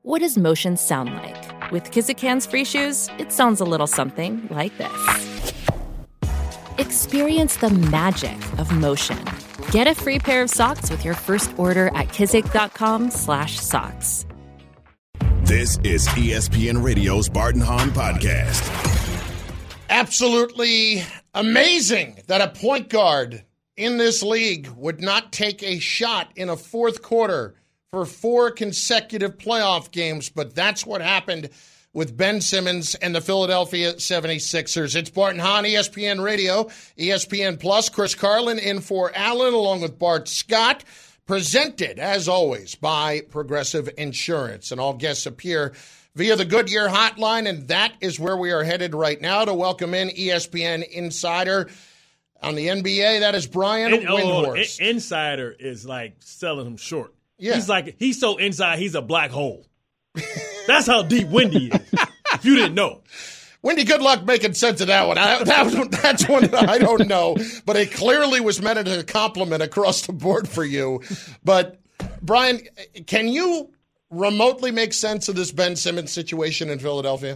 What does motion sound like? With Kizik Hands Free Shoes, it sounds a little something like this. Experience the magic of motion. Get a free pair of socks with your first order at kizik.com/socks. This is ESPN Radio's Barton Hahn Podcast. Absolutely amazing that a point guard in this league would not take a shot in a fourth quarter for 4 consecutive playoff games, but that's what happened with Ben Simmons and the Philadelphia 76ers. It's Barton Hahn, ESPN Radio, ESPN Plus. Chris Carlin in for Allen, along with Bart Scott. Presented, as always, by Progressive Insurance. And all guests appear via the Goodyear Hotline, and that is where we are headed right now to welcome in ESPN Insider on the NBA. That is Brian Windhorst. Insider is like selling him short. Yeah. He's so inside, he's a black hole. That's how deep Wendy is, if you didn't know. Wendy, good luck making sense of that one. That's one that I don't know, but it clearly was meant as a compliment across the board for you. But, Brian, can you remotely make sense of this Ben Simmons situation in Philadelphia?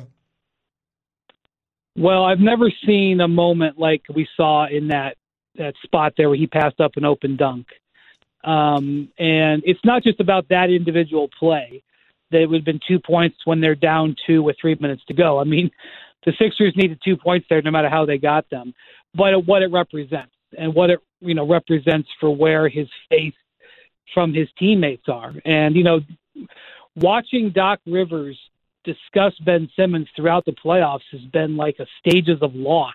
Well, I've never seen a moment like we saw in that spot there where he passed up an open dunk. And it's not just about that individual play. That it would have been 2 points when they're down 2 with 3 minutes to go. I mean, the Sixers needed 2 points there no matter how they got them. But what it represents and what it represents for where his face from his teammates are. And, watching Doc Rivers discuss Ben Simmons throughout the playoffs has been like a stages of loss.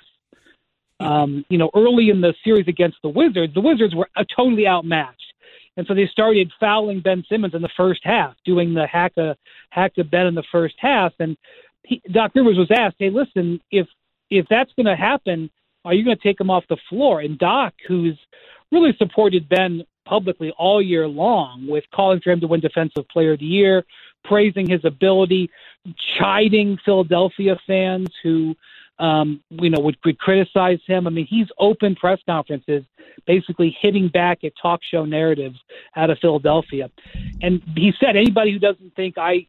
Early in the series against the Wizards were totally outmatched. And so they started fouling Ben Simmons in the first half, doing the hack to Ben in the first half. And Doc Rivers was asked, hey, listen, if that's going to happen, are you going to take him off the floor? And Doc, who's really supported Ben publicly all year long with calling for him to win Defensive Player of the Year, praising his ability, chiding Philadelphia fans who would criticize him. I mean, he's opened press conferences basically hitting back at talk show narratives out of Philadelphia. And he said, anybody who thinks that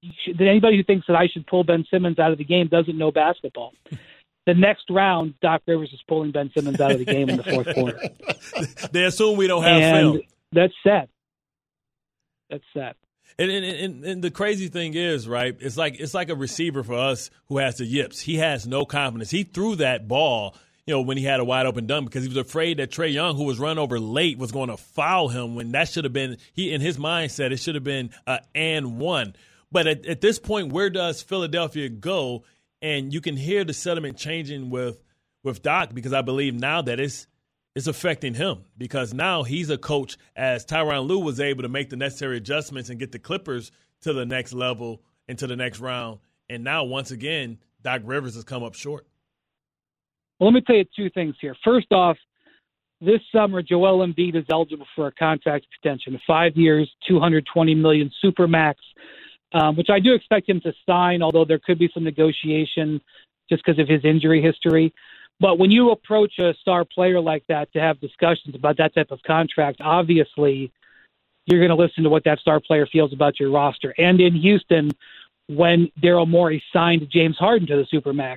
I should pull Ben Simmons out of the game doesn't know basketball. The next round, Doc Rivers is pulling Ben Simmons out of the game in the fourth quarter. They assume we don't have film. That's sad. That's sad. And the crazy thing is, right, it's like a receiver for us who has the yips. He has no confidence. He threw that ball, when he had a wide open dunk because he was afraid that Trae Young, who was run over late, was going to foul him when that should have been, in his mindset, it should have been and one. But at this point, where does Philadelphia go? And you can hear the sentiment changing with Doc because I believe now that it's affecting him because now he's a coach as Tyronn Lue was able to make the necessary adjustments and get the Clippers to the next level and to the next round. And now, once again, Doc Rivers has come up short. Well, let me tell you 2 things here. First off, this summer, Joel Embiid is eligible for a contract extension, 5 years, $220 million supermax, which I do expect him to sign, although there could be some negotiation just because of his injury history. But when you approach a star player like that to have discussions about that type of contract, obviously you're going to listen to what that star player feels about your roster. And in Houston, when Daryl Morey signed James Harden to the Supermax,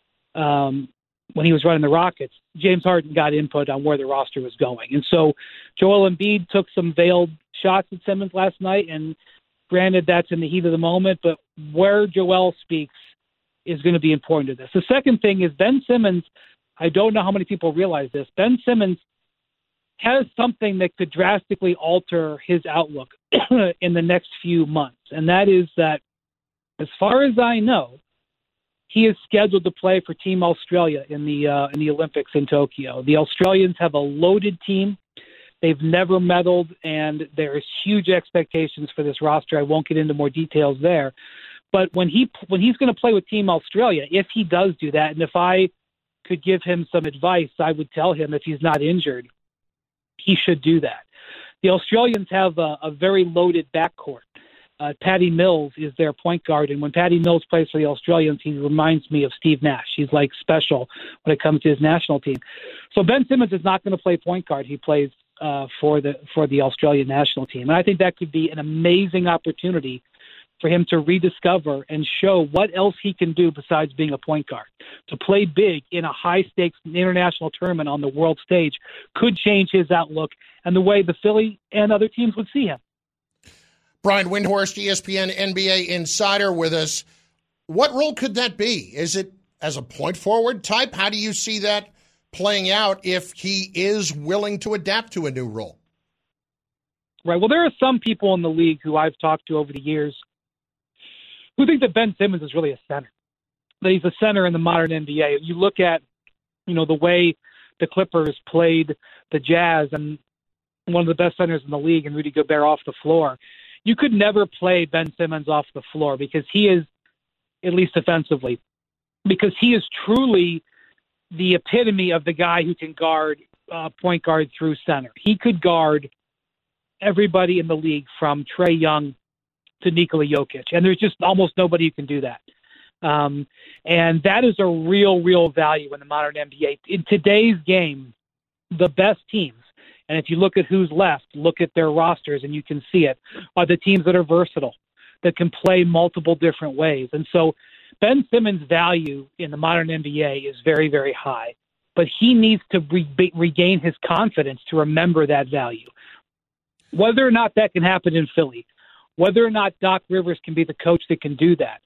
when he was running the Rockets, James Harden got input on where the roster was going. And so Joel Embiid took some veiled shots at Simmons last night, and granted that's in the heat of the moment, but where Joel speaks is going to be important to this. The second thing is Ben Simmons, I don't know how many people realize this, Ben Simmons has something that could drastically alter his outlook in the next few months. And that is that, as far as I know, he is scheduled to play for Team Australia in the Olympics in Tokyo. The Australians have a loaded team. They've never meddled, and there's huge expectations for this roster. I won't get into more details there. But when he's going to play with Team Australia, if he does do that, and if I could give him some advice, I would tell him if he's not injured, he should do that. The Australians have a very loaded backcourt. Patty Mills is their point guard, and when Patty Mills plays for the Australians, he reminds me of Steve Nash. He's like special when it comes to his national team. So Ben Simmons is not going to play point guard. He plays for the Australian national team, and I think that could be an amazing opportunity for him to rediscover and show what else he can do besides being a point guard. To play big in a high-stakes international tournament on the world stage could change his outlook and the way the Philly and other teams would see him. Brian Windhorst, ESPN NBA insider with us. What role could that be? Is it as a point forward type? How do you see that playing out if he is willing to adapt to a new role? Right. Well, there are some people in the league who I've talked to over the years who think that Ben Simmons is really a center, that he's a center in the modern NBA. You look at, the way the Clippers played the Jazz and one of the best centers in the league and Rudy Gobert off the floor. You could never play Ben Simmons off the floor because he is, at least offensively, because he is truly the epitome of the guy who can guard point guard through center. He could guard everybody in the league from Trae Young to Nikola Jokic, and there's just almost nobody who can do that. And that is a real value in the modern NBA. In today's game, the best teams, and if you look at who's left, look at their rosters and you can see it, are the teams that are versatile, that can play multiple different ways. And so Ben Simmons' value in the modern NBA is very, very high, but he needs to regain his confidence to remember that value. Whether or not that can happen in Philly, whether or not Doc Rivers can be the coach that can do that,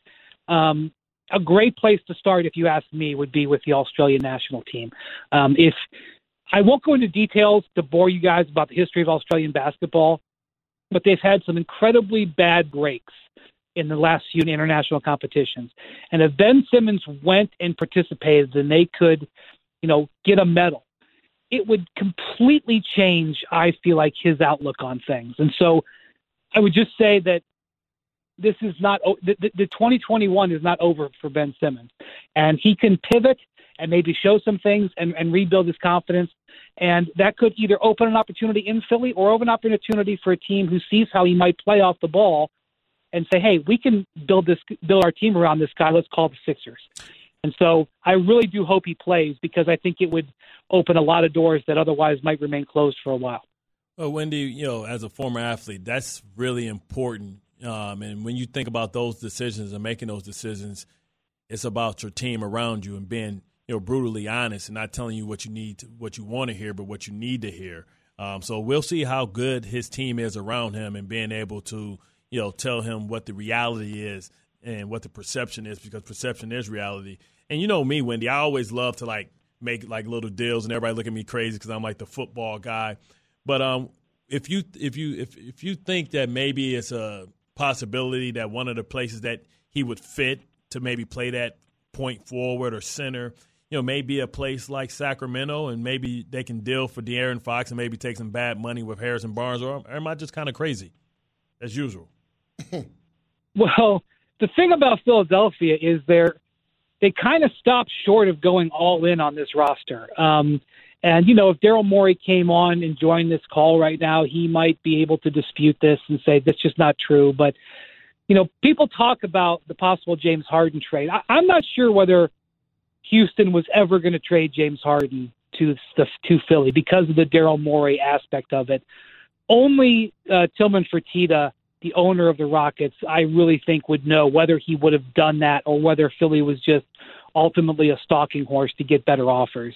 a great place to start, if you ask me, would be with the Australian national team. If I won't go into details to bore you guys about the history of Australian basketball, but they've had some incredibly bad breaks in the last few international competitions. And if Ben Simmons went and participated, then they could, get a medal. It would completely change, I feel like, his outlook on things. And so I would just say that this is not the 2021 is not over for Ben Simmons, and he can pivot and maybe show some things and rebuild his confidence. And that could either open an opportunity in Philly or open an opportunity for a team who sees how he might play off the ball and say, hey, we can build our team around this guy. Let's call the Sixers. And so I really do hope he plays because I think it would open a lot of doors that otherwise might remain closed for a while. Well, Wendy, as a former athlete, that's really important. And when you think about those decisions and making those decisions, it's about your team around you and being, brutally honest and not telling you what you want to hear, but what you need to hear. So we'll see how good his team is around him and being able to, tell him what the reality is and what the perception is, because perception is reality. And you know me, Wendy, I always love to make little deals, and everybody look at me crazy because I'm like the football guy. But if you think that maybe it's a possibility that one of the places that he would fit to maybe play that point forward or center, maybe a place like Sacramento, and maybe they can deal for De'Aaron Fox and maybe take some bad money with Harrison Barnes, or am I just kind of crazy as usual? Well, the thing about Philadelphia is they kind of stopped short of going all in on this roster. And, if Daryl Morey came on and joined this call right now, he might be able to dispute this and say that's just not true. But, people talk about the possible James Harden trade. I'm not sure whether Houston was ever going to trade James Harden to Philly because of the Daryl Morey aspect of it. Only Tillman Fertitta, the owner of the Rockets, I really think would know whether he would have done that or whether Philly was just ultimately a stalking horse to get better offers.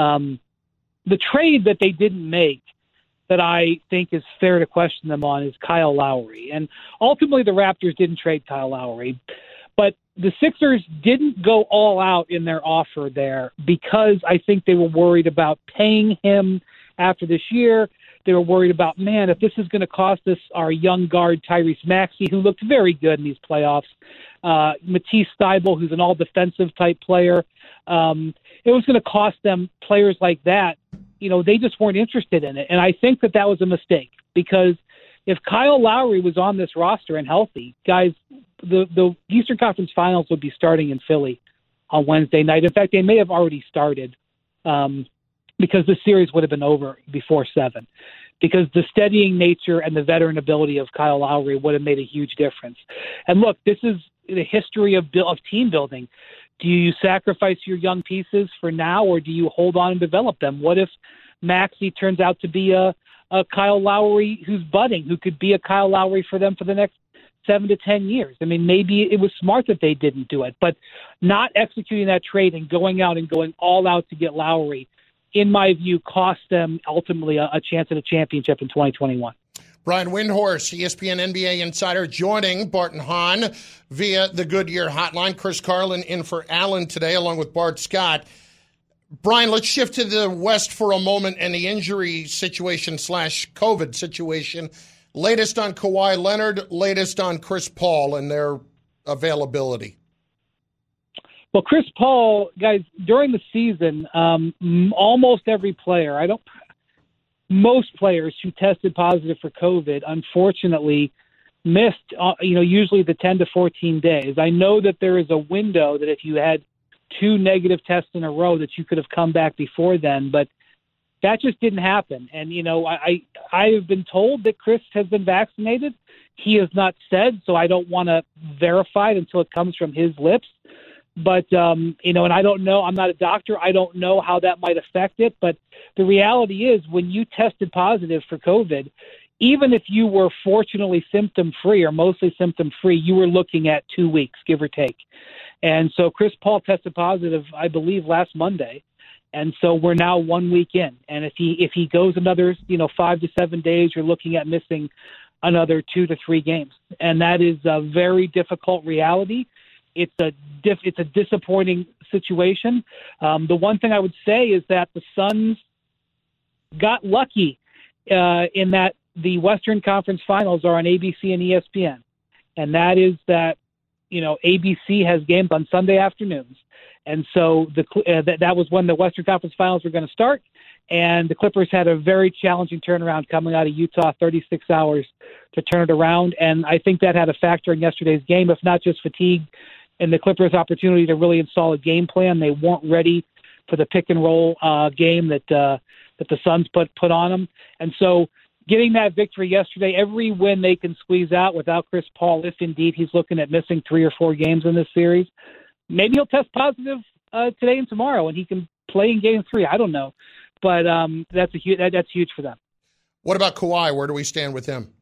The trade that they didn't make that I think is fair to question them on is Kyle Lowry. And ultimately the Raptors didn't trade Kyle Lowry. But the Sixers didn't go all out in their offer there because I think they were worried about paying him after this year. They were worried about, if this is going to cost us our young guard Tyrese Maxey, who looked very good in these playoffs, Matisse Thybulle, who's an all-defensive type player, it was going to cost them players like that. They just weren't interested in it. And I think that was a mistake because if Kyle Lowry was on this roster and healthy, guys, the Eastern Conference Finals would be starting in Philly on Wednesday night. In fact, they may have already started because the series would have been over before 7, because the steadying nature and the veteran ability of Kyle Lowry would have made a huge difference. And look, this is the history of team building. Do you sacrifice your young pieces for now, or do you hold on and develop them? What if Maxey turns out to be a Kyle Lowry who's budding, who could be a Kyle Lowry for them for the next 7 to 10 years. I mean, maybe it was smart that they didn't do it, but not executing that trade and going out and going all out to get Lowry, in my view, cost them ultimately a chance at a championship in 2021. Brian Windhorst, ESPN NBA insider, joining Bart and Hahn via the Goodyear hotline. Chris Carlin in for Alan today, along with Bart Scott. Brian, let's shift to the West for a moment and the injury situation / COVID situation. Latest on Kawhi Leonard, latest on Chris Paul and their availability. Well, Chris Paul, guys, during the season, almost every player, most players who tested positive for COVID, unfortunately, missed, usually the 10 to 14 days. I know that there is a window that if you had 2 negative tests in a row that you could have come back before then, but that just didn't happen. And, I have been told that Chris has been vaccinated. He has not said, so I don't want to verify it until it comes from his lips. But, and I don't know, I'm not a doctor. I don't know how that might affect it. But the reality is when you tested positive for COVID, even if you were fortunately symptom-free or mostly symptom-free, you were looking at 2 weeks, give or take. And so Chris Paul tested positive, I believe, last Monday. And so we're now 1 week in. And if he goes another, 5 to 7 days, you're looking at missing another 2 to 3 games. And that is a very difficult reality. It's a disappointing situation. The one thing I would say is that the Suns got lucky in that the Western Conference Finals are on ABC and ESPN. And that is that, ABC has games on Sunday afternoons. And so that was when the Western Conference Finals were going to start. And the Clippers had a very challenging turnaround coming out of Utah, 36 hours to turn it around. And I think that had a factor in yesterday's game, if not just fatigue and the Clippers' opportunity to really install a game plan. They weren't ready for the pick and roll game that the Suns put on them. And so getting that victory yesterday, every win they can squeeze out without Chris Paul, if indeed he's looking at missing 3 or 4 games in this series, maybe he'll test positive today and tomorrow, and he can play in Game 3. I don't know, but that's huge for them. What about Kawhi? Where do we stand with him?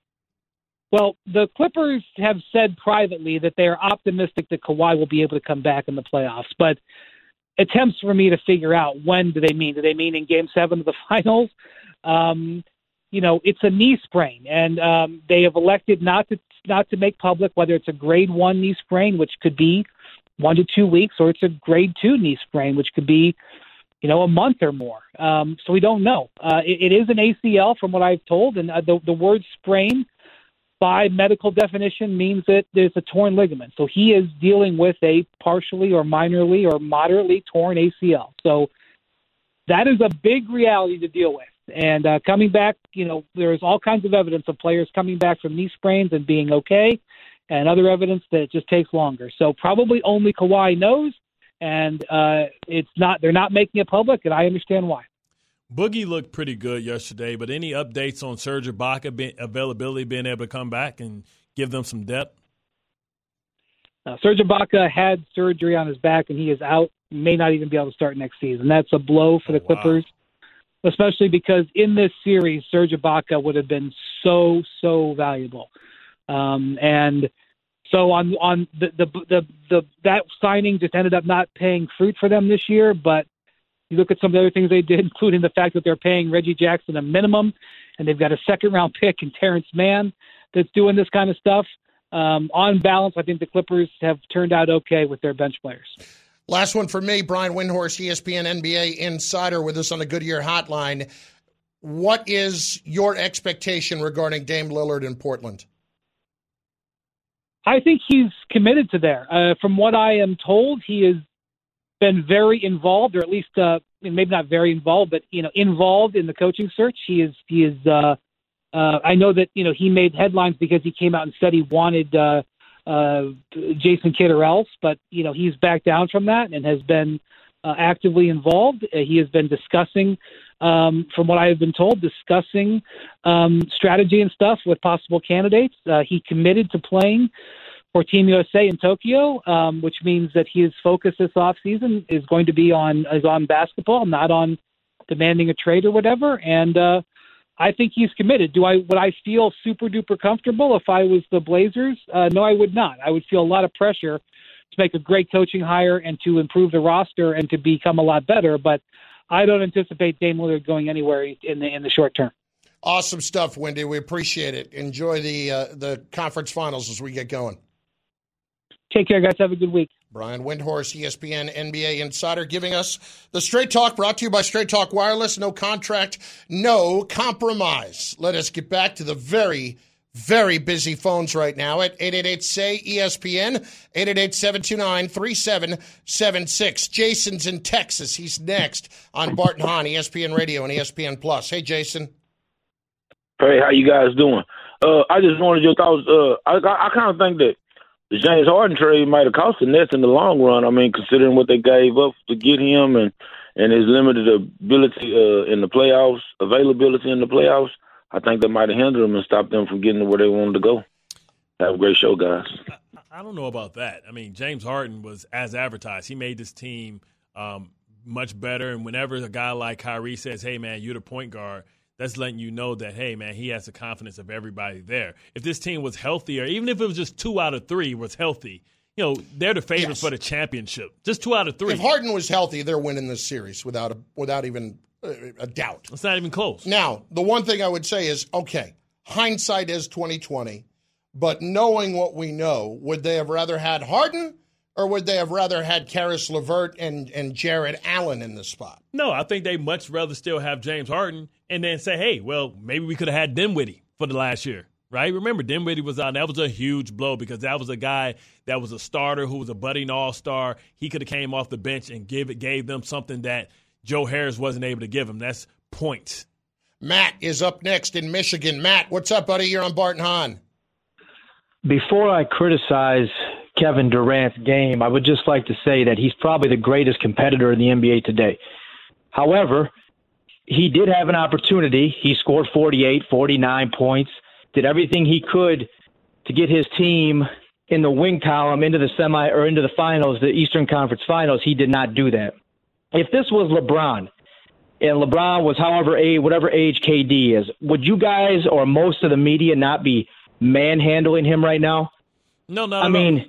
Well, the Clippers have said privately that they are optimistic that Kawhi will be able to come back in the playoffs, but attempts for me to figure out when do they mean? Do they mean in Game 7 of the finals? It's a knee sprain, and they have elected not to make public whether it's a grade 1 knee sprain, which could be 1 to 2 weeks, or it's a grade 2 knee sprain, which could be, a month or more. So we don't know. It is an ACL from what I've told, and the word sprain by medical definition means that there's a torn ligament. So he is dealing with a partially or minorly or moderately torn ACL. So that is a big reality to deal with. And coming back, there's all kinds of evidence of players coming back from knee sprains and being okay, and other evidence that it just takes longer. So probably only Kawhi knows, and they're not making it public, and I understand why. Boogie looked pretty good yesterday, but any updates on Serge Ibaka availability, being able to come back and give them some depth? Serge Ibaka had surgery on his back, and he is out. He may not even be able to start next season. That's a blow for the Clippers, especially because in this series, Serge Ibaka would have been so valuable. And so on that signing just ended up not paying fruit for them this year, but you look at some of the other things they did, including the fact that they're paying Reggie Jackson a minimum, and they've got a second-round pick in Terrence Mann that's doing this kind of stuff. On balance, I think the Clippers have turned out okay with their bench players. Last one for me, Brian Windhorst, ESPN NBA insider with us on the Goodyear hotline. What is your expectation regarding Dame Lillard in Portland? I think he's committed to there. From what I am told, he has been very involved, or at least maybe not very involved, but involved in the coaching search. He is. I know that he made headlines because he came out and said he wanted Jason Kidd or else, but he's backed down from that and has been actively involved. He has been discussing, from what I have been told, strategy and stuff with possible candidates. He committed to playing for Team USA in Tokyo, which means that his focus this offseason is going to be on basketball, not on demanding a trade or whatever. And I think he's committed. Would I feel super duper comfortable if I was the Blazers? No, I would not. I would feel a lot of pressure to make a great coaching hire and to improve the roster and to become a lot better. But I don't anticipate Dame Lillard going anywhere in the short term. Awesome stuff, Wendy. We appreciate it. Enjoy the conference finals as we get going. Take care, guys. Have a good week. Brian Windhorst, ESPN NBA Insider, giving us the Straight Talk, brought to you by Straight Talk Wireless. No contract, no compromise. Let us get back to the very, very busy phones right now at 888-SAY-ESPN, 888-729-3776. Jason's in Texas. He's next on Bart and Hahn, ESPN Radio and ESPN Plus. Hey, Jason. Hey, how you guys doing? I just wanted your thoughts. I kind of think that the James Harden trade might have cost the Nets in the long run. I mean, considering what they gave up to get him and his limited ability in the playoffs, availability in the playoffs, I think that might have hindered them and stopped them from getting to where they wanted to go. Have a great show, guys. I don't know about that. I mean, James Harden was as advertised. He made this team much better, and whenever a guy like Kyrie says, hey, man, you're the point guard, that's letting you know that, hey, man, he has the confidence of everybody there. If this team was healthier, even if it was just 2 out of 3 was healthy, they're the favorites for the championship. Just 2 out of 3. If Harden was healthy, they're winning this series without even a doubt. It's not even close. Now, the one thing I would say is, okay, hindsight is 20/20, but knowing what we know, would they have rather had Harden or would they have rather had Karis LeVert and Jared Allen in the spot? No, I think they'd much rather still have James Harden and then say, hey, well, maybe we could have had Dinwiddie for the last year, right? Remember, Dinwiddie was out. That was a huge blow because that was a guy that was a starter who was a budding all-star. He could have came off the bench and gave them something that Joe Harris wasn't able to give him. That's points. Matt is up next in Michigan. Matt, what's up, buddy? You're on Bart and Hahn. Before I criticize Kevin Durant's game, I would just like to say that he's probably the greatest competitor in the NBA today. However, he did have an opportunity. He scored 48, 49 points, did everything he could to get his team in the win column into the into the finals, the Eastern Conference Finals. He did not do that. If this was LeBron, and LeBron was whatever age KD is, would you guys or most of the media not be manhandling him right now? No. I mean,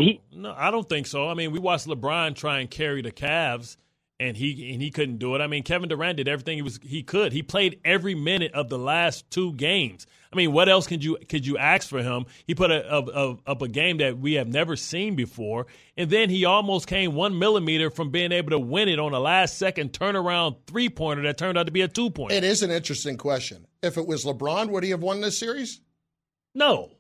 I don't think so. I mean, we watched LeBron try and carry the Cavs, and he couldn't do it. I mean, Kevin Durant did everything he could. He played every minute of the last 2 games. I mean, what else could you ask for him? He put up a game that we have never seen before, and then he almost came 1 millimeter from being able to win it on a last-second turnaround 3-pointer that turned out to be a 2-pointer. It is an interesting question. If it was LeBron, would he have won this series? No.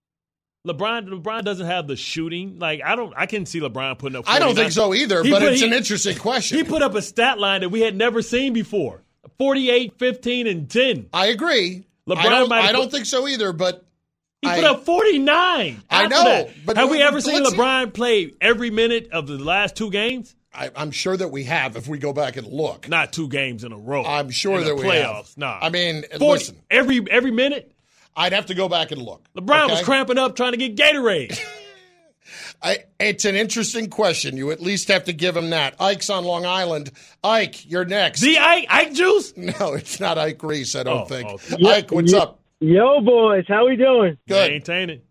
LeBron doesn't have the shooting. Like, I can see LeBron putting up 49. I don't think so either, but it's an interesting question. He put up a stat line that we had never seen before. 48, 15, and 10. I agree. I don't think so either, but he put up 49. I know. But have we ever seen LeBron play every minute of the last 2 games? I'm sure that we have if we go back and look. Not 2 games in a row. I'm sure that we playoffs. have. Nah. I mean, 40, listen. Every minute? I'd have to go back and look. LeBron was cramping up trying to get Gatorade. It's an interesting question. You at least have to give him that. Ike's on Long Island. Ike, you're next. The Ike juice? No, it's not Ike Reese, I don't think. Okay. Ike, what's up? Yo, boys. How we doing? Good. Maintaining.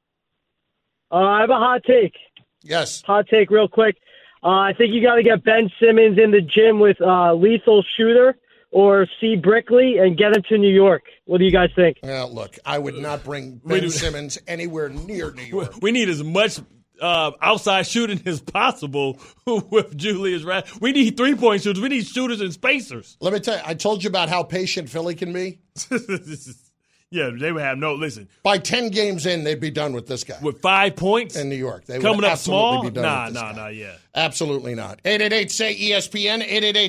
I have a hot take. Yes. Hot take real quick. I think you got to get Ben Simmons in the gym with Lethal Shooter or C. Brickley and get him to New York. What do you guys think? Look, I would not bring Ben Simmons anywhere near New York. We need as much outside shooting as possible with Julius Randle. We need 3-point shooters. We need shooters and spacers. Let me tell you, I told you about how patient Philly can be. Yeah, they would have no. By 10 games in, they'd be done with this guy. With 5 points? In New York. They coming would up small? Be done with this guy. Yeah. Absolutely not. 888-SAY-ESPN,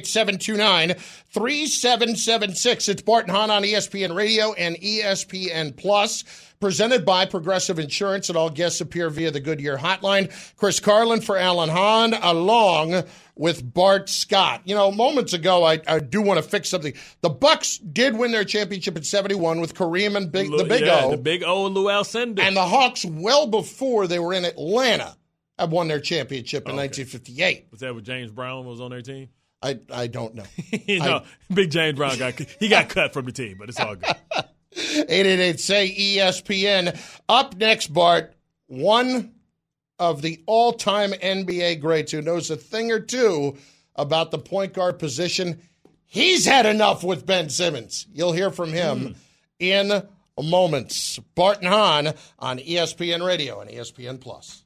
888-729-3776. It's Bart and Hahn on ESPN Radio and ESPN Plus. Presented by Progressive Insurance, and all guests appear via the Goodyear Hotline. Chris Carlin for Alan Hahn, along with Bart Scott. You know, moments ago, I do want to fix something. The Bucks did win their championship in '71 with Kareem and the Big O. The Big O and Lou Alcindor. And the Hawks, well before they were in Atlanta, have won their championship in 1958. Was that when James Brown was on their team? I don't know. Big James Brown got cut from the team, but it's all good. 888-SAY-ESPN. Up next, Bart, one of the all-time NBA greats who knows a thing or two about the point guard position. He's had enough with Ben Simmons. You'll hear from him in moments. Bart and Hahn on ESPN Radio and ESPN Plus.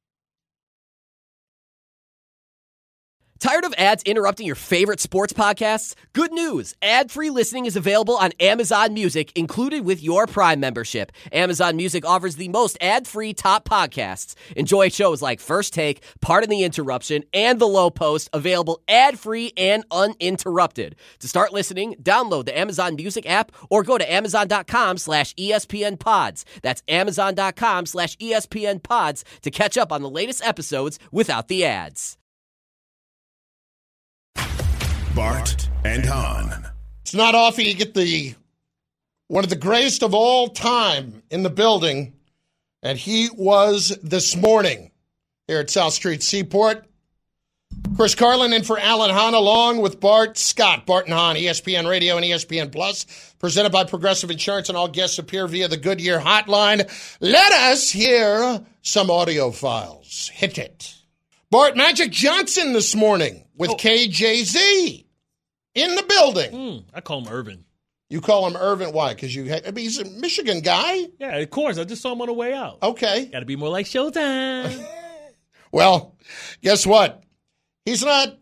Tired of ads interrupting your favorite sports podcasts? Good news. Ad-free listening is available on Amazon Music, included with your Prime membership. Amazon Music offers the most ad-free top podcasts. Enjoy shows like First Take, Pardon the Interruption, and The Low Post, available ad-free and uninterrupted. To start listening, download the Amazon Music app or go to amazon.com/ESPN Pods. That's amazon.com/ESPN Pods to catch up on the latest episodes without the ads. Bart and Hahn. It's not often you get one of the greatest of all time in the building, and he was this morning here at South Street Seaport. Chris Carlin in for Alan Hahn, along with Bart Scott. Bart and Hahn, ESPN Radio and ESPN Plus, presented by Progressive Insurance, and all guests appear via the Goodyear hotline. Let us hear some audio files. Hit it. Bart, Magic Johnson this morning with KJZ. In the building. I call him Irvin. You call him Irvin? Why? Because he's a Michigan guy? Yeah, of course. I just saw him on the way out. Okay. Got to be more like Showtime. Well, guess what? He's not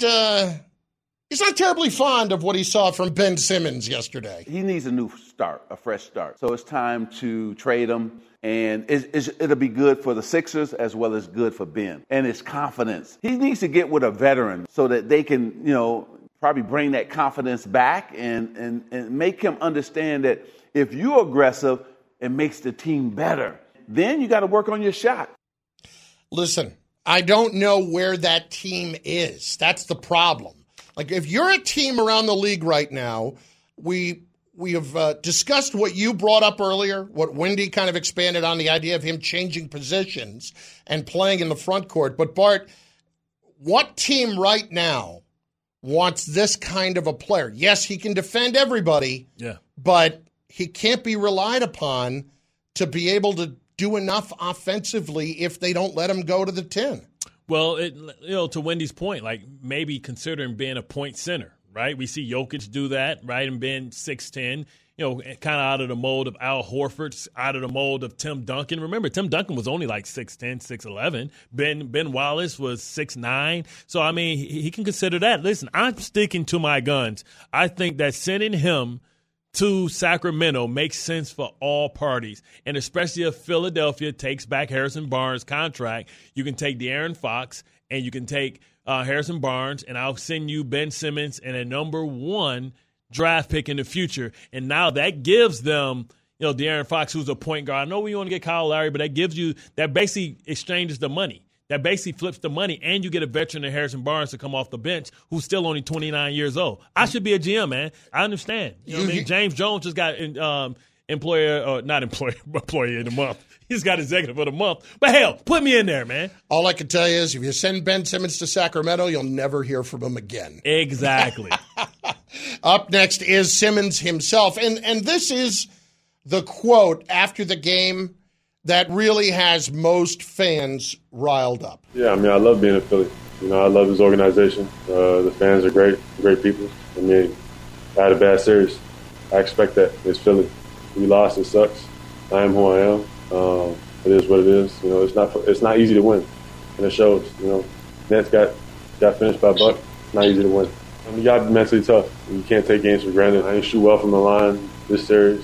terribly fond of what he saw from Ben Simmons yesterday. He needs a new start, a fresh start. So it's time to trade him. And it'll be good for the Sixers as well as good for Ben and his confidence. He needs to get with a veteran so that they can, probably bring that confidence back and make him understand that if you're aggressive, it makes the team better. Then you got to work on your shot. Listen, I don't know where that team is. That's the problem. Like, if you're a team around the league right now, we have discussed what you brought up earlier, what Wendy kind of expanded on, the idea of him changing positions and playing in the front court. But, Bart, what team right now wants this kind of a player? Yes, he can defend everybody, but he can't be relied upon to be able to do enough offensively if they don't let him go to the 10. Well, to Wendy's point, like maybe considering being a point center, right? We see Jokic do that, right, and being 6'10", kind of out of the mold of Al Horford, out of the mold of Tim Duncan. Remember, Tim Duncan was only like 6'10", 6'11". Ben Wallace was 6'9". So, I mean, he can consider that. Listen, I'm sticking to my guns. I think that sending him to Sacramento makes sense for all parties, and especially if Philadelphia takes back Harrison Barnes' contract. You can take De'Aaron Fox, and you can take Harrison Barnes, and I'll send you Ben Simmons and a number 1 draft pick in the future. And now that gives them, De'Aaron Fox, who's a point guard. I know we want to get Kyle Lowry, but that basically exchanges the money. That basically flips the money, and you get a veteran in Harrison Barnes to come off the bench who's still only 29 years old. I should be a GM, man. I understand. You know what I mean? James Jones just got employee of the month. He's got executive of the month. But hell, put me in there, man. All I can tell you is if you send Ben Simmons to Sacramento, you'll never hear from him again. Exactly. Up next is Simmons himself. And this is the quote after the game that really has most fans riled up. Yeah, I mean, I love being in Philly. I love this organization. The fans are great people. I mean, I had a bad series. I expect that. It's Philly. We lost. It sucks. I am who I am. It is what it is. It's not easy to win, and it shows. Nets got finished by Buck. It's not easy to win. You got to be mentally tough. You can't take games for granted. I didn't shoot well from the line this series.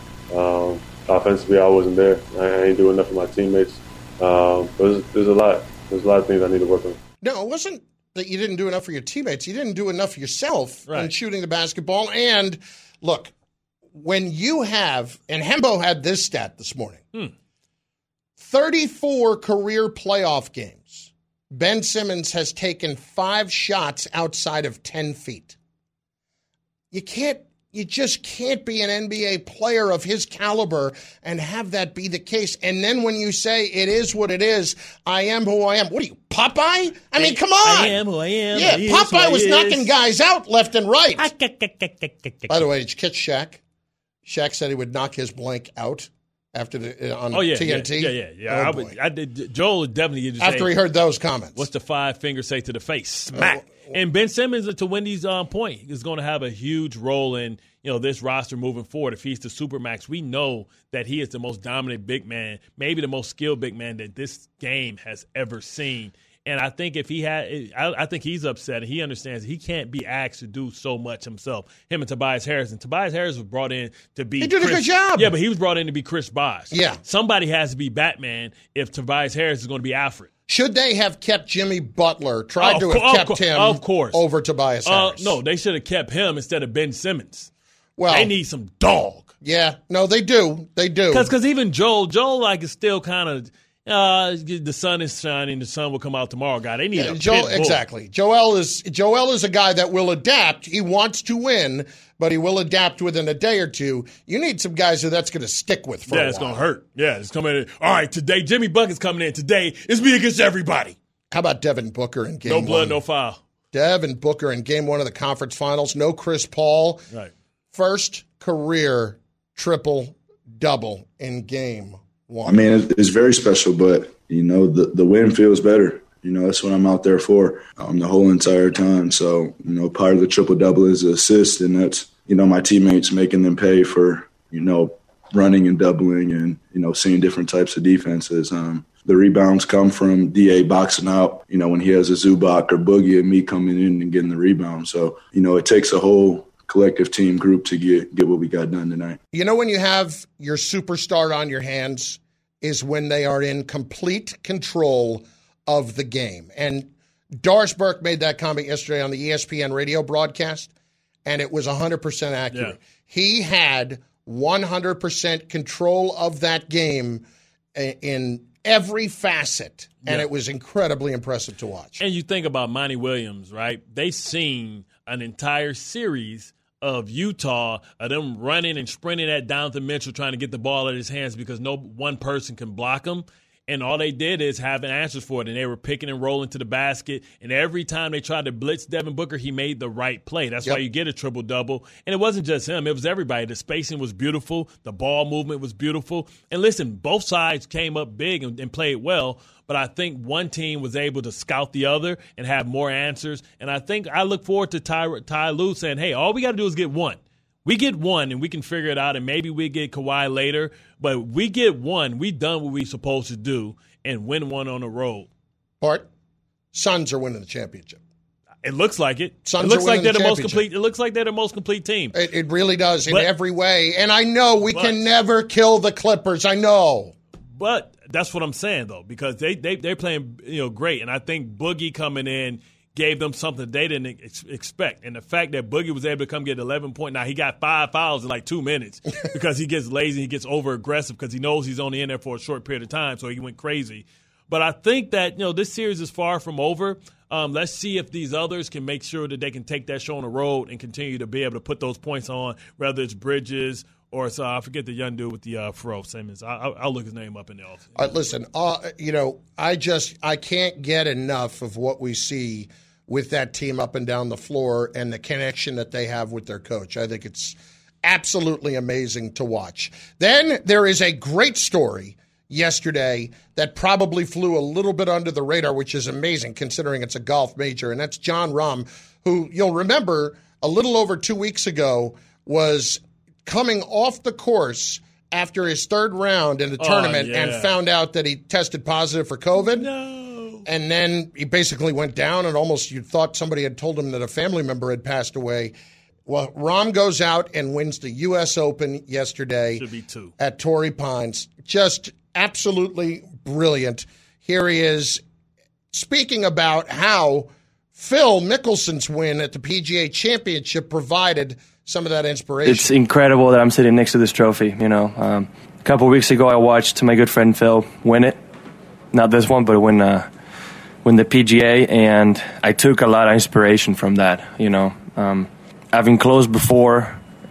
Offensively, I wasn't there. I ain't doing enough for my teammates. But there's a lot. There's a lot of things I need to work on. No, it wasn't that you didn't do enough for your teammates. You didn't do enough for yourself in shooting the basketball. And look, when you have, and Hembo had this stat this morning, 34 career playoff games, Ben Simmons has taken 5 shots outside of 10 feet. You can't You just can't be an NBA player of his caliber and have that be the case. And then when you say it is what it is, I am who I am. What are you, Popeye? I mean, come on. I am who I am. Yeah, Popeye was knocking guys out left and right. By the way, did you catch Shaq? Shaq said he would knock his blank out after on TNT. Yeah. Oh, I did. Joel definitely just after he heard those comments. What's the 5 finger say to the face? Smack. And Ben Simmons, to Wendy's point, is going to have a huge role in this roster moving forward. If he's the Supermax, we know that he is the most dominant big man, maybe the most skilled big man that this game has ever seen. And I think if he had, I think he's upset and he understands he can't be asked to do so much himself. Him and Tobias Harris. And Tobias Harris was brought in to be. He did a good job. Yeah, but he was brought in to be Chris Bosh. Yeah. Somebody has to be Batman if Tobias Harris is going to be Alfred. Should they have kept Jimmy Butler? Tried to have kept him, of course, over Tobias Harris. No, they should have kept him instead of Ben Simmons. Well, they need some dog. Yeah, no, they do. They do. Because even Joel is still kind of. The sun is shining. The sun will come out tomorrow, guy. They need a Joel. Exactly. Joel is a guy that will adapt. He wants to win, but he will adapt within a day or two. You need some guys who that's going to stick with for a while. It's going to hurt. Yeah, it's coming in. All right, today Jimmy Bucket's coming in. Today it's me against everybody. How about Devin Booker in game 1? No blood, no foul. Devin Booker in game 1 of the conference finals. No Chris Paul. Right. First career triple-double in game 1. I mean, it's very special, but, the win feels better. That's what I'm out there for the whole entire time. So, part of the triple-double is the assist, and that's, my teammates making them pay for, running and doubling and, seeing different types of defenses. The rebounds come from D.A. boxing out, when he has a Zubac or Boogie and me coming in and getting the rebound. So, it takes a whole collective team group to get what we got done tonight. When you have your superstar on your hands is when they are in complete control of the game. And Doris Burke made that comment yesterday on the ESPN radio broadcast, and it was 100% accurate. Yeah. He had 100% control of that game in every facet, and it was incredibly impressive to watch. And you think about Monty Williams, right? They've seen an entire series of Utah, of them running and sprinting at Donovan Mitchell trying to get the ball out of his hands because no one person can block him. And all they did is have answers for it, and they were picking and rolling to the basket. And every time they tried to blitz Devin Booker, he made the right play. That's why you get a triple-double. And it wasn't just him. It was everybody. The spacing was beautiful. The ball movement was beautiful. And listen, both sides came up big and played well. But I think one team was able to scout the other and have more answers. And I think I look forward to Ty Lue saying, hey, all we got to do is get one. We get one, and we can figure it out, and maybe we get Kawhi later. But we get one, we done what we supposed to do, and win one on the road. Bart, Suns are winning the championship. It looks like it. Suns it looks are like winning they're the most complete. It looks like they're the most complete team. It really does in every way. And I know we can never kill the Clippers. I know. But that's what I'm saying, though, because they're playing great, and I think Boogie coming in gave them something they didn't expect. And the fact that Boogie was able to come get 11 points. Now, he got 5 fouls in like 2 minutes because he gets lazy. He gets over-aggressive because he knows he's only in there for a short period of time, so he went crazy. But I think that, this series is far from over. Let's see if these others can make sure that they can take that show on the road and continue to be able to put those points on, whether it's Bridges or it's, I forget the young dude with the fro, Simmons. I'll look his name up in the office. Listen, I can't get enough of what we see with that team up and down the floor and the connection that they have with their coach. I think it's absolutely amazing to watch. Then there is a great story yesterday that probably flew a little bit under the radar, which is amazing considering it's a golf major, and that's Jon Rahm, who you'll remember a little over 2 weeks ago was coming off the course after his third round in the tournament and found out that he tested positive for COVID. No. And then he basically went down and almost you thought somebody had told him that a family member had passed away. Well, Rahm goes out and wins the U.S. Open yesterday. Should be 2. At Torrey Pines. Just absolutely brilliant. Here he is speaking about how Phil Mickelson's win at the PGA Championship provided some of that inspiration. It's incredible that I'm sitting next to this trophy. A couple of weeks ago I watched my good friend Phil win it. Not this one, but win the PGA, and I took a lot of inspiration from that. Having closed before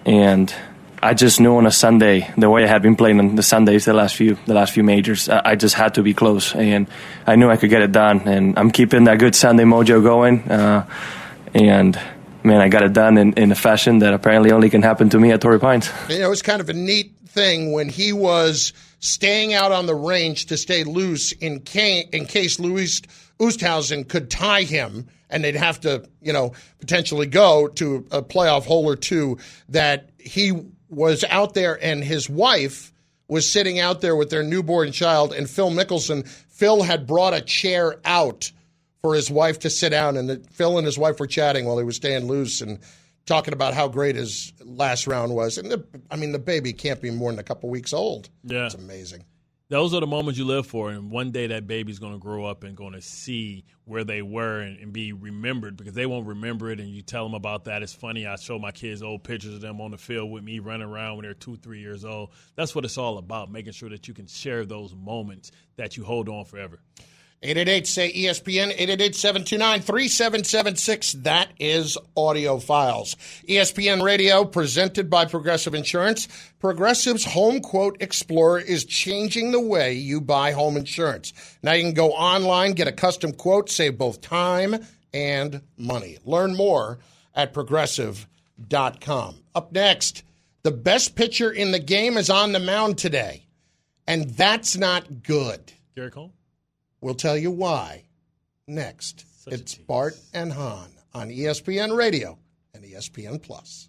And I just knew on a Sunday, the way I had been playing on the Sundays the last few majors, I just had to be close, and I knew I could get it done. And I'm keeping that good Sunday mojo going. And man, I got it done in a fashion that apparently only can happen to me at Torrey Pines. You know, it's kind of a neat thing when he was staying out on the range to stay loose in case Louis Oosthuizen could tie him, and they'd have to, potentially go to a playoff hole or two, that he was out there and his wife was sitting out there with their newborn child, and Phil Mickelson. Phil had brought a chair out for his wife to sit down, and Phil and his wife were chatting while he was staying loose and talking about how great his last round was. And the baby can't be more than a couple weeks old. Yeah. It's amazing. Those are the moments you live for, and one day that baby's going to grow up and going to see where they were and be remembered, because they won't remember it, and you tell them about that. It's funny. I show my kids old pictures of them on the field with me running around when they're 2-3 years old. That's what it's all about, making sure that you can share those moments that you hold on forever. 888-SAY-ESPN, 888-729-3776. That is Audio Files. ESPN Radio, presented by Progressive Insurance. Progressive's Home Quote Explorer is changing the way you buy home insurance. Now you can go online, get a custom quote, save both time and money. Learn more at Progressive.com. Up next, the best pitcher in the game is on the mound today, and that's not good. Garrett Cole? We'll tell you why next. It's Bart and Hahn on ESPN Radio and ESPN Plus.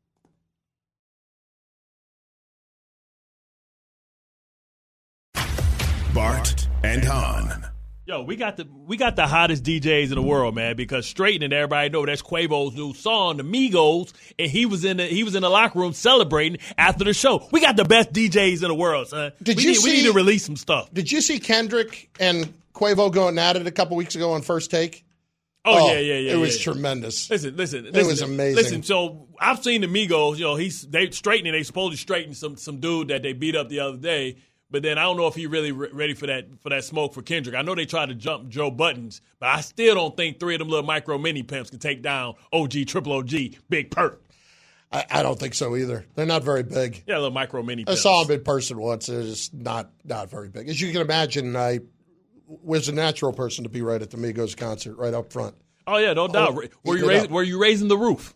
Bart and Hahn. Yo, we got the hottest DJs in the world, man, because Straightening, everybody know that's Quavo's new song, the Migos, and he was in the locker room celebrating after the show. We got the best DJs in the world, son. We need to release some stuff. Did you see Kendrick and Quavo going at it a couple weeks ago on First Take? Yeah. It was tremendous. Listen. It was amazing. Listen, so I've seen the Migos. They supposedly straightened some dude that they beat up the other day. But then I don't know if he really ready for that smoke for Kendrick. I know they tried to jump Joe Buttons, but I still don't think three of them little micro mini pimps can take down OG, Triple OG, Big Perk. I don't think so either. They're not very big. Yeah, little micro mini pimps. I saw them in person once. They're just not very big. As you can imagine, I was a natural person to be right at the Migos concert, right up front. Oh, yeah, no doubt. Were you raising the roof?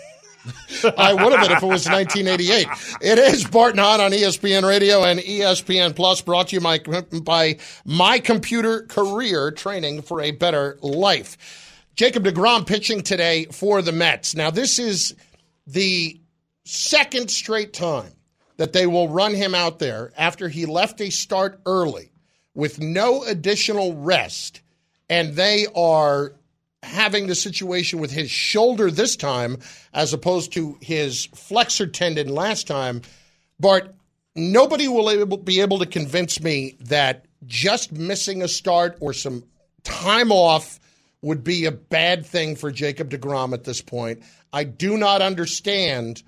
I would have been if it was 1988. It is Bart and Hahn on ESPN Radio and ESPN Plus, brought to you by My Computer Career, training for a better life. Jacob deGrom pitching today for the Mets. Now, this is the second straight time that they will run him out there after he left a start early with no additional rest, and they are having the situation with his shoulder this time as opposed to his flexor tendon last time. Bart, nobody will be able to convince me that just missing a start or some time off would be a bad thing for Jacob deGrom at this point. I do not understand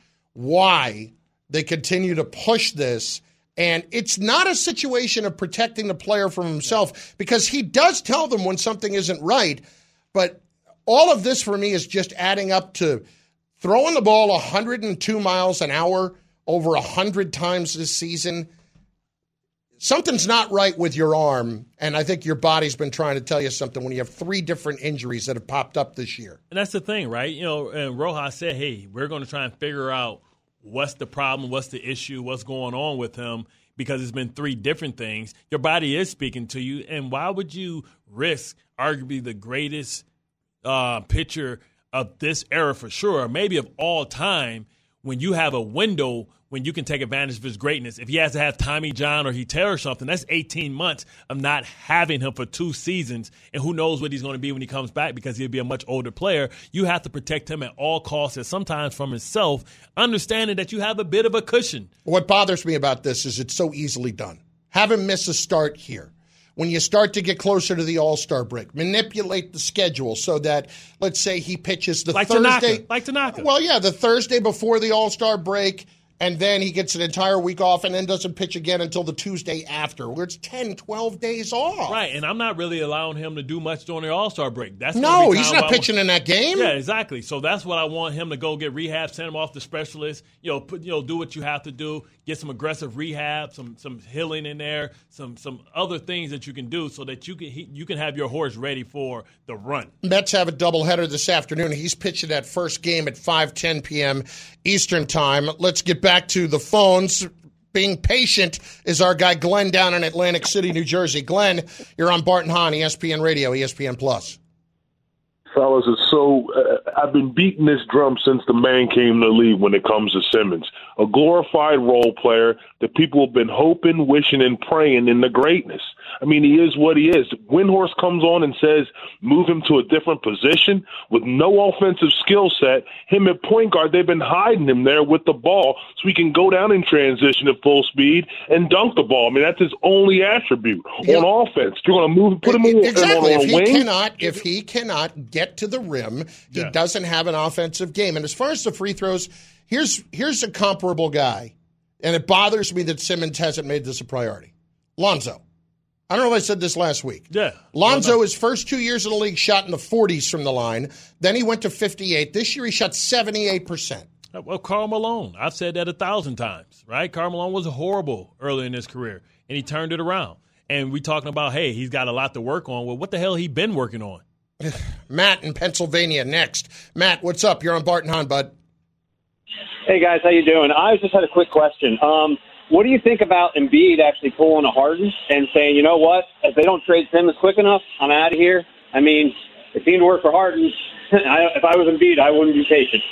why they continue to push this. And it's not a situation of protecting the player from himself, because he does tell them when something isn't right. But all of this for me is just adding up to throwing the ball 102 miles an hour over 100 times this season. Something's not right with your arm, and I think your body's been trying to tell you something when you have three different injuries that have popped up this year. And that's the thing, right? And Rojas said, hey, we're going to try and figure out what's the problem, what's the issue, what's going on with him, because it's been three different things. Your body is speaking to you, and why would you risk arguably the greatest pitcher of this era for sure, maybe of all time, when you have a window when you can take advantage of his greatness? If he has to have Tommy John or he tears something, that's 18 months of not having him for 2 seasons, and who knows what he's going to be when he comes back, because he'll be a much older player. You have to protect him at all costs, and sometimes from himself, understanding that you have a bit of a cushion. What bothers me about this is it's so easily done. Have him miss a start here. When you start to get closer to the All-Star break, manipulate the schedule so that, let's say he pitches the Thursday. Like Tanaka. Well, yeah, the Thursday before the All-Star break, and then he gets an entire week off and then doesn't pitch again until the Tuesday after, where it's 10, 12 days off. Right, and I'm not really allowing him to do much during the All-Star break. He's not pitching in that game. Yeah, exactly. So that's what I want him to go get rehab, send him off to specialists, do what you have to do, get some aggressive rehab, some healing in there, some other things that you can do so that you can have your horse ready for the run. Mets have a doubleheader this afternoon. He's pitching that first game at 5:10 p.m. Eastern time. Let's get back to the phones. Being patient is our guy Glenn down in Atlantic City, New Jersey. Glenn, you're on Bart and Hahn, ESPN Radio, ESPN Plus. Fellas, I've been beating this drum since the man came to the league when it comes to Simmons. A glorified role player that people have been hoping, wishing, and praying in the greatness. I mean, he is what he is. Windhorst comes on and says, move him to a different position with no offensive skill set. Him at point guard, they've been hiding him there with the ball so he can go down in transition at full speed and dunk the ball. I mean, that's his only attribute on offense. You're going to put him on a wing? If he cannot get to the rim, he doesn't have an offensive game. And as far as the free throws, here's a comparable guy, and it bothers me that Simmons hasn't made this a priority. Lonzo. I don't know if I said this last week. Yeah. Lonzo, his first 2 years in the league, shot in the 40s from the line. Then he went to 58. This year he shot 78%. Well, Karl Malone. I've said that 1,000 times, right? Karl Malone was horrible early in his career, and he turned it around. And we talking about, hey, he's got a lot to work on. Well, what the hell he been working on? Matt in Pennsylvania next. Matt, what's up? You're on Bart and Hahn, bud. Hey, guys. How you doing? I just had a quick question. What do you think about Embiid actually pulling a Harden and saying, you know what, if they don't trade Simmons quick enough, I'm out of here? I mean, it seemed to work for Harden. If I was Embiid, I wouldn't be patient.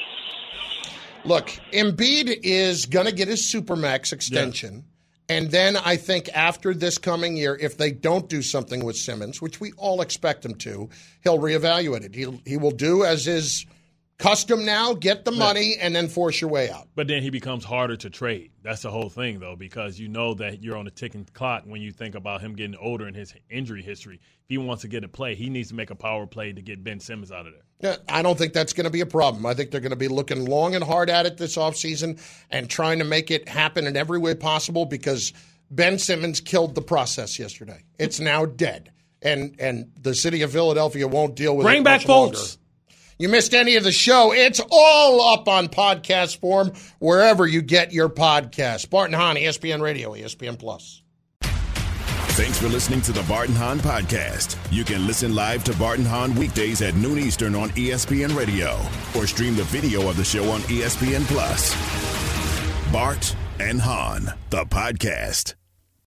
Look, Embiid is going to get his Supermax extension. Yeah. And then I think after this coming year, if they don't do something with Simmons, which we all expect him to, he'll reevaluate it. He will do as is custom now, get the money, and then force your way out. But then he becomes harder to trade. That's the whole thing, though, because you know that you're on a ticking clock when you think about him getting older in his injury history. If he wants to get a play, he needs to make a power play to get Ben Simmons out of there. Yeah, I don't think that's going to be a problem. I think they're going to be looking long and hard at it this offseason and trying to make it happen in every way possible because Ben Simmons killed the process yesterday. It's now dead. And the city of Philadelphia won't deal with it much longer. Folks. You missed any of the show, it's all up on podcast form wherever you get your podcasts. Bart and Hahn, ESPN Radio, ESPN Plus. Thanks for listening to the Bart and Hahn Podcast. You can listen live to Bart and Hahn weekdays at noon Eastern on ESPN Radio or stream the video of the show on ESPN Plus. Bart and Hahn, the podcast.